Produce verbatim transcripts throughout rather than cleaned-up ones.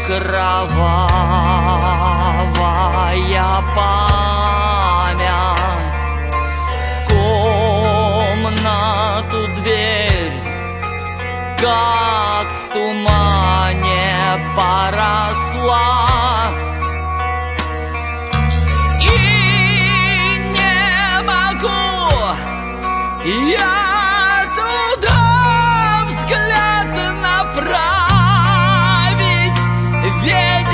кровавая память. Комнату дверь, как в тумане, поросла. И не могу я туда взгляд направить, ведь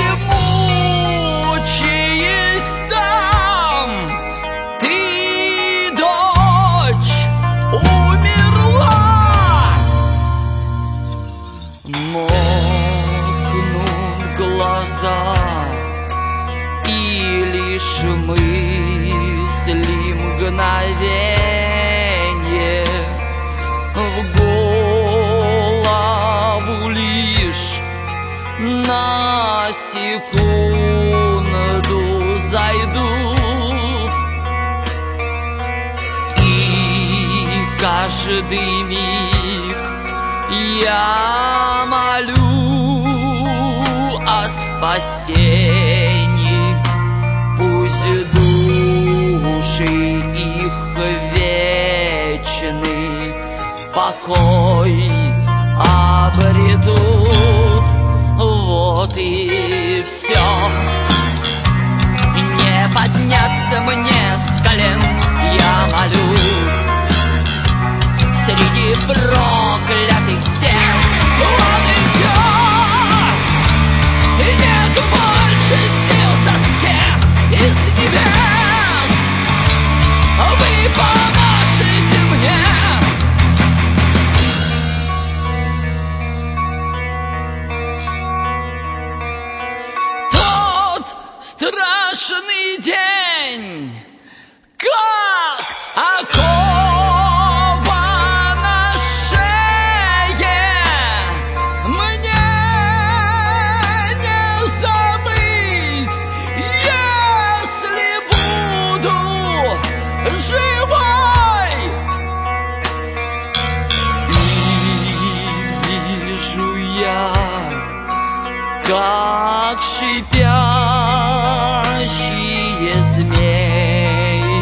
мучаясь там, ты, дочь, умерла. Мокнут глаза, и лишь мысли мгновенье в голову лишь на секунду зайдут, и каждый миг я молю о спасении. Пусть души их вечный покой обретут. Вот и все. Не подняться мне с колен, я молюсь среди проклятых стен. Вот и все. И нету больше сил в тоске из небес. Вы помашите мне. Тот страшный день, как окова на шее, мне не забыть, если буду живой. И вижу я, как шипящие змеи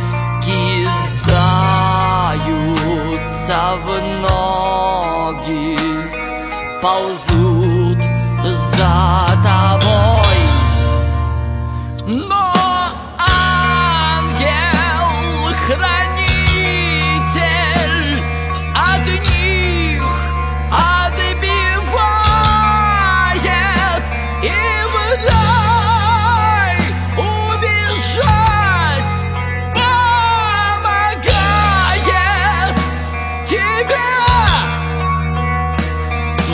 кидаются в ноги, ползут за тобой. Но ангел-хранитель от них отбивает и в рай убежать помогает тебе. И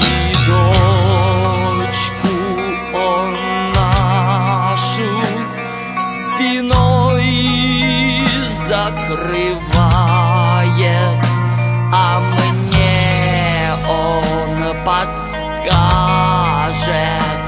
дочку он нашу спиной закрывает, а мне он подскажет.